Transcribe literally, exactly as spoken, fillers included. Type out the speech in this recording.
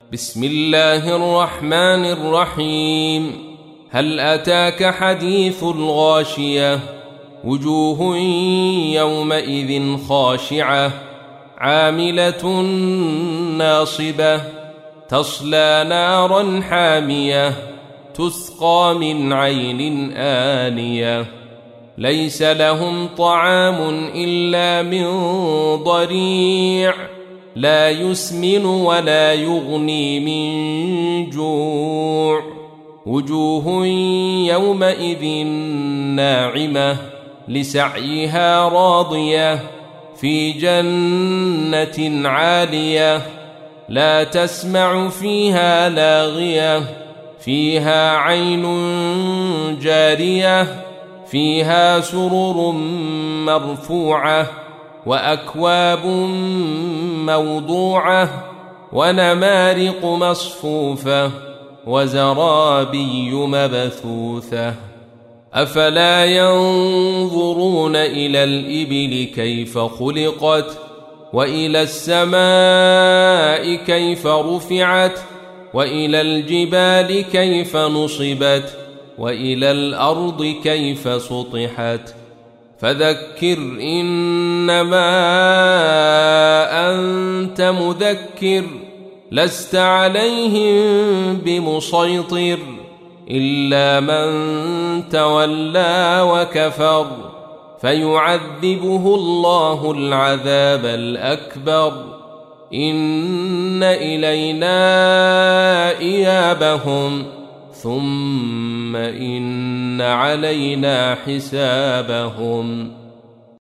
بسم الله الرحمن الرحيم. هل أتاك حديث الغاشية؟ وجوه يومئذ خاشعة عاملة ناصبة تصلى نارا حامية تسقى من عين آنية ليس لهم طعام إلا من ضريع لا يسمن ولا يغني من جوع. وجوه يومئذ ناعمة لسعيها راضية في جنة عالية لا تسمع فيها لاغية فيها عين جارية فيها سرر مرفوعة وأكواب موضوعة ونمارق مصفوفة وزرابي مبثوثة. أفلا ينظرون إلى الإبل كيف خلقت وإلى السماء كيف رفعت وإلى الجبال كيف نصبت وإلى الأرض كيف سطحت. فذكر إنما أنت مذكر لست عليهم بمسيطر إلا من تولى وكفر فيعذبه الله العذاب الأكبر. إن إلينا إيابهم ثم إن علينا حسابهم.